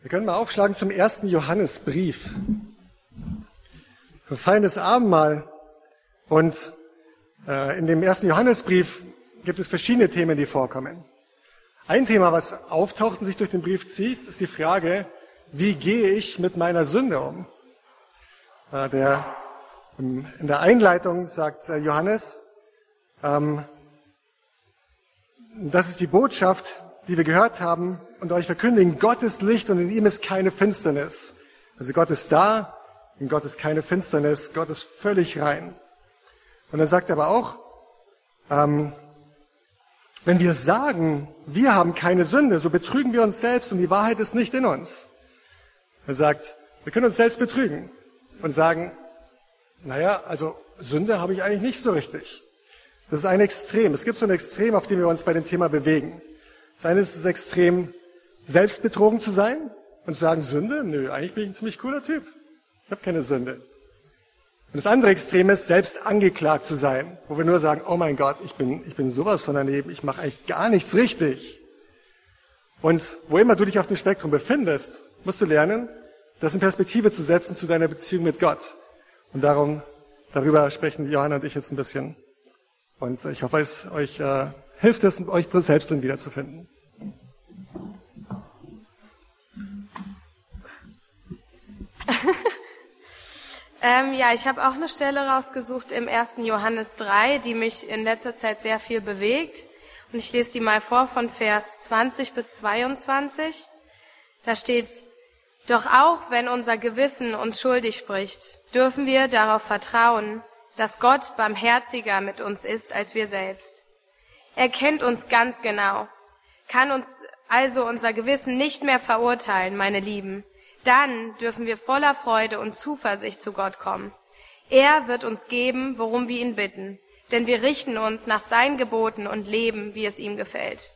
Wir können mal aufschlagen zum 1. Johannesbrief. Wir feiern das Abendmahl und in dem 1. Johannesbrief gibt es verschiedene Themen, die vorkommen. Ein Thema, was auftaucht und sich durch den Brief zieht, ist die Frage, wie gehe ich mit meiner Sünde um? In der Einleitung sagt Johannes, das ist die Botschaft, die wir gehört haben und euch verkündigen, Gott ist Licht und in ihm ist keine Finsternis. Also Gott ist da, in Gott ist keine Finsternis, Gott ist völlig rein. Und dann sagt er aber auch, wenn wir sagen, wir haben keine Sünde, so betrügen wir uns selbst und die Wahrheit ist nicht in uns. Er sagt, wir können uns selbst betrügen und sagen, naja, also Sünde habe ich eigentlich nicht so richtig. Das ist ein Extrem. Es gibt so ein Extrem, auf dem wir uns bei dem Thema bewegen. Das eine ist das Extrem, selbstbetrogen zu sein und zu sagen, Sünde? Nö, eigentlich bin ich ein ziemlich cooler Typ. Ich habe keine Sünde. Und das andere Extrem ist, selbst angeklagt zu sein, wo wir nur sagen, oh mein Gott, ich bin sowas von daneben, ich mache eigentlich gar nichts richtig. Und wo immer du dich auf dem Spektrum befindest, musst du lernen, das in Perspektive zu setzen zu deiner Beziehung mit Gott. Und darüber sprechen Johanna und ich jetzt ein bisschen. Und ich hoffe, es euch hilft es, euch selbst drin wiederzufinden. Ich habe auch eine Stelle rausgesucht im 1. Johannes 3, die mich in letzter Zeit sehr viel bewegt. Und ich lese die mal vor von Vers 20 bis 22. Da steht, doch auch wenn unser Gewissen uns schuldig spricht, dürfen wir darauf vertrauen, dass Gott barmherziger mit uns ist als wir selbst. Er kennt uns ganz genau, kann uns also unser Gewissen nicht mehr verurteilen, meine Lieben. Dann dürfen wir voller Freude und Zuversicht zu Gott kommen. Er wird uns geben, worum wir ihn bitten, denn wir richten uns nach seinen Geboten und leben, wie es ihm gefällt.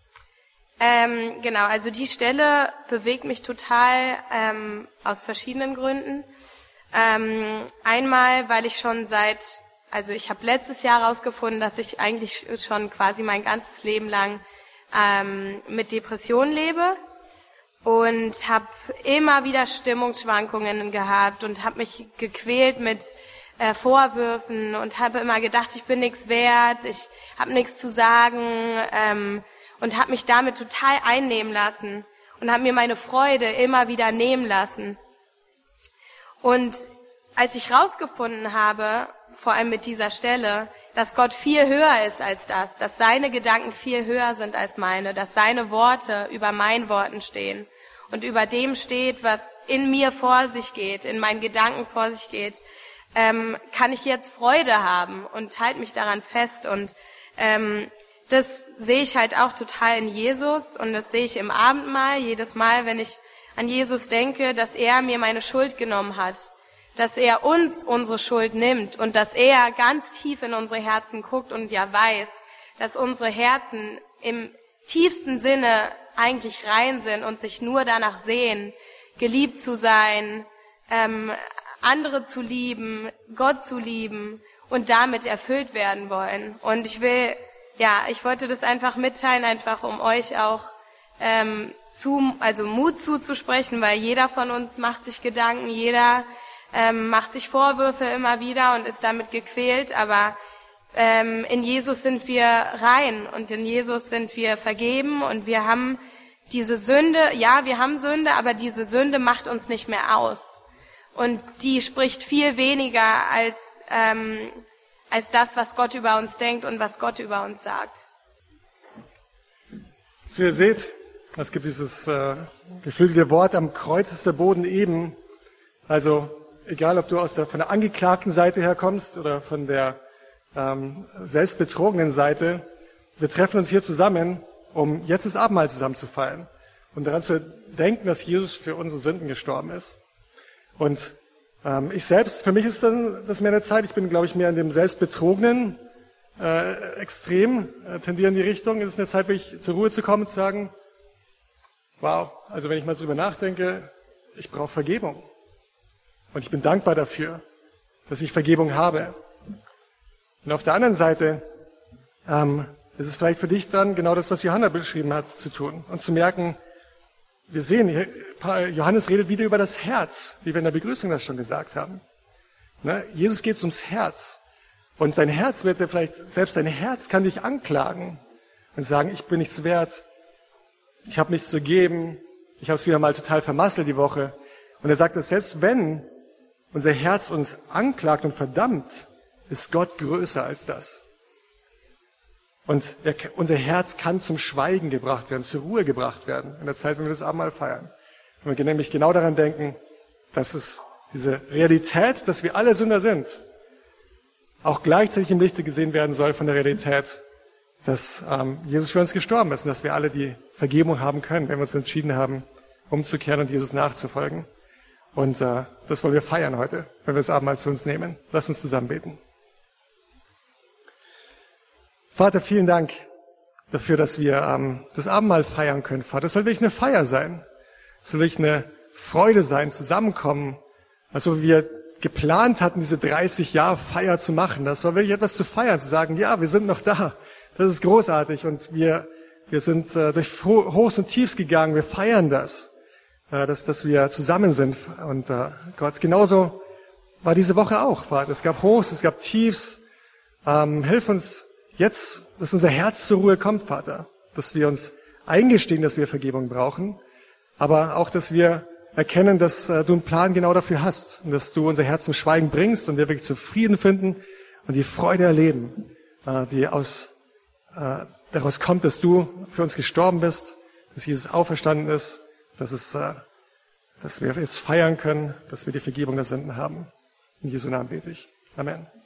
Also die Stelle bewegt mich total aus verschiedenen Gründen. Einmal, weil ich ich habe letztes Jahr herausgefunden, dass ich eigentlich schon quasi mein ganzes Leben lang mit Depressionen lebe und habe immer wieder Stimmungsschwankungen gehabt und habe mich gequält mit Vorwürfen und habe immer gedacht, ich bin nichts wert, ich habe nichts zu sagen und habe mich damit total einnehmen lassen und habe mir meine Freude immer wieder nehmen lassen. Und als ich rausgefunden habe, vor allem mit dieser Stelle, dass Gott viel höher ist als das, dass seine Gedanken viel höher sind als meine, dass seine Worte über meinen Worten stehen und über dem steht, was in mir vor sich geht, in meinen Gedanken vor sich geht, kann ich jetzt Freude haben und halte mich daran fest. Und das sehe ich halt auch total in Jesus und das sehe ich im Abendmahl, jedes Mal, wenn ich an Jesus denke, dass er mir meine Schuld genommen hat, dass er uns unsere Schuld nimmt und dass er ganz tief in unsere Herzen guckt und ja weiß, dass unsere Herzen im tiefsten Sinne eigentlich rein sind und sich nur danach sehen, geliebt zu sein, andere zu lieben, Gott zu lieben und damit erfüllt werden wollen. Und ich wollte das einfach mitteilen, einfach um euch auch Mut zuzusprechen, weil jeder von uns macht sich Gedanken, jeder macht sich Vorwürfe immer wieder und ist damit gequält, aber in Jesus sind wir rein und in Jesus sind wir vergeben und wir haben diese Sünde, ja, wir haben Sünde, aber diese Sünde macht uns nicht mehr aus. Und die spricht viel weniger als das, was Gott über uns denkt und was Gott über uns sagt. So ihr seht, es gibt dieses geflügelte Wort, am Kreuz ist der Boden eben. Also egal, ob du von der angeklagten Seite herkommst oder von der selbstbetrogenen Seite, wir treffen uns hier zusammen, um jetzt das Abendmahl zusammen zu feiern und daran zu denken, dass Jesus für unsere Sünden gestorben ist. Und ich selbst, für mich ist das mehr eine Zeit, ich bin, glaube ich, mehr in dem selbstbetrogenen Extrem, tendiere in die Richtung. Es ist eine Zeit, wirklich zur Ruhe zu kommen und zu sagen, wow, also wenn ich mal drüber nachdenke, ich brauche Vergebung. Und ich bin dankbar dafür, dass ich Vergebung habe. Und auf der anderen Seite ist es vielleicht für dich dann genau das, was Johanna beschrieben hat, zu tun und zu merken, wir sehen, Johannes redet wieder über das Herz, wie wir in der Begrüßung das schon gesagt haben. Ne? Jesus geht ums Herz. Und dein Herz wird dir vielleicht, selbst dein Herz kann dich anklagen und sagen, ich bin nichts wert, ich habe nichts zu geben, ich habe es wieder mal total vermasselt die Woche. Und er sagt, dass selbst wenn unser Herz uns anklagt und verdammt, ist Gott größer als das. Und unser Herz kann zum Schweigen gebracht werden, zur Ruhe gebracht werden, in der Zeit, wenn wir das Abendmahl feiern. Wenn wir nämlich genau daran denken, dass es diese Realität, dass wir alle Sünder sind, auch gleichzeitig im Lichte gesehen werden soll von der Realität, dass Jesus für uns gestorben ist und dass wir alle die Vergebung haben können, wenn wir uns entschieden haben, umzukehren und Jesus nachzufolgen. Und das wollen wir feiern heute, wenn wir das Abendmahl zu uns nehmen. Lass uns zusammen beten. Vater, vielen Dank dafür, dass wir das Abendmahl feiern können, Vater. Es soll wirklich eine Feier sein. Es soll wirklich eine Freude sein, zusammenkommen. Also wie wir geplant hatten, diese 30 Jahre Feier zu machen. Das war wirklich etwas zu feiern, zu sagen, ja, wir sind noch da. Das ist großartig und wir sind durch Hochs und Tiefs gegangen. Wir feiern das, dass wir zusammen sind. Und Gott, genauso war diese Woche auch, Vater. Es gab Hochs, es gab Tiefs. Hilf uns jetzt, dass unser Herz zur Ruhe kommt, Vater. Dass wir uns eingestehen, dass wir Vergebung brauchen. Aber auch, dass wir erkennen, dass du einen Plan genau dafür hast. Und dass du unser Herz zum Schweigen bringst und wir wirklich zufrieden finden und die Freude erleben, die daraus kommt, dass du für uns gestorben bist, dass Jesus auferstanden ist, dass wir jetzt feiern können, dass wir die Vergebung der Sünden haben. In Jesu Namen bete ich. Amen.